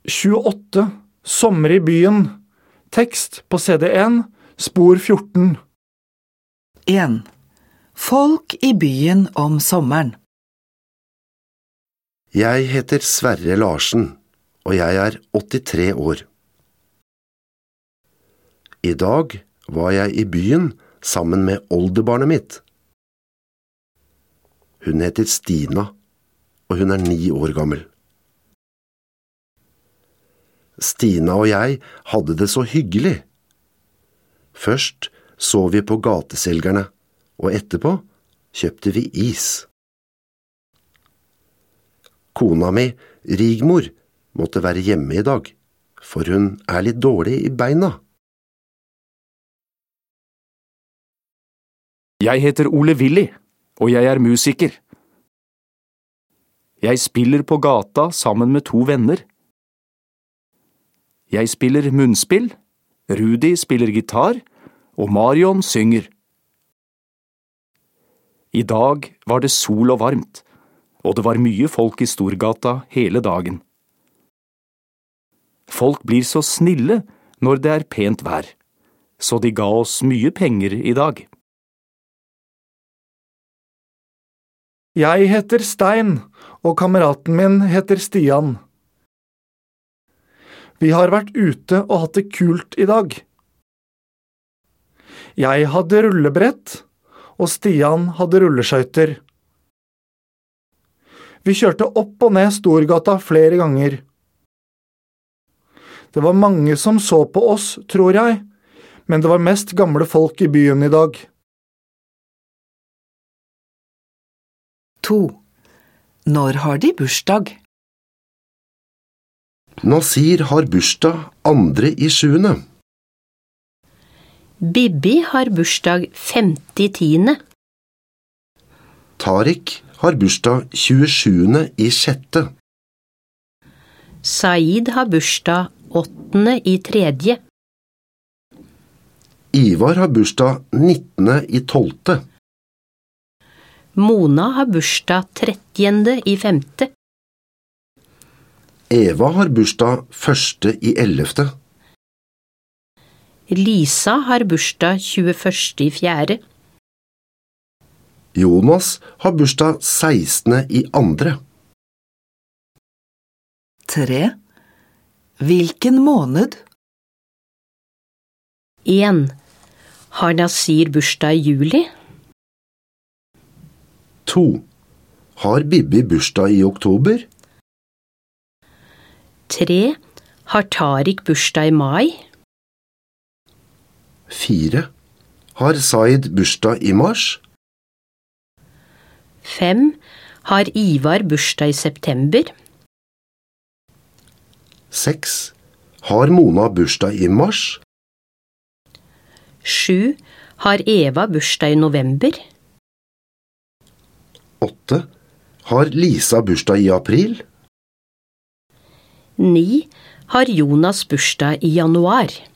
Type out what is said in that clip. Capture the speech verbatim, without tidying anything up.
tjueåtte, Sommer i byen. Tekst på C D en, spor fjorten. en. Folk i byen om sommeren. Jeg heter Sverre Larsen, og jeg er åttitre år. I dag var jeg i byen sammen med oldebarnet mitt. Hun heter Stina, og hun er ni år gammel. Stina og jeg hadde det så hyggelig. Først så vi på gateselgerne, og etterpå kjøpte vi is. Kona mi, Rigmor, måtte være hjemme i dag, for hun er litt dårlig i beina. Jeg heter Ole Willy, og jeg er musiker. Jeg spiller på gata sammen med to venner. Jeg spiller munnspill, Rudi spiller gitar, og Marion synger. I dag var det sol og varmt, og det var mye folk i Storgata hele dagen. Folk blir så snille når det er pent vær, så de ga oss mye penger i dag. Jeg heter Stein, og kameraten min heter Stian. Vi har vært ute og hatt det kult i dag. Jeg hadde rullebrett, og Stian hadde rulleskøyter. Vi kjørte opp og ned Storgata flere ganger. Det var mange som så på oss, tror jeg, men det var mest gamle folk i byen i dag. to. Når har de bursdag? Nasir har bursdag andre i sjuende. Bibi har bursdag femte tiende. Tarik har bursdag tjuesjuende i sjette. Said har bursdag åttende i tredje. Ivar har bursdag nittende i tolvte. Mona har bursdag trettiende i femte. Eva har bursdag første i ellevte. Lisa har bursdag tjueførste i fjerde. Jonas har bursdag sekstende i andre. tre. Hvilken måned? en. Har Nasir bursdag i juli? to. Har Bibi bursdag i oktober? tre. Har Tarik bursdag i mai? fire. Har Said bursdag i mars? fem. Har Ivar bursdag i september? seks. Har Mona bursdag i mars? sju. Har Eva bursdag i november? åtte. Har Lisa bursdag i april? ni. Har Jonas bursdag i januar?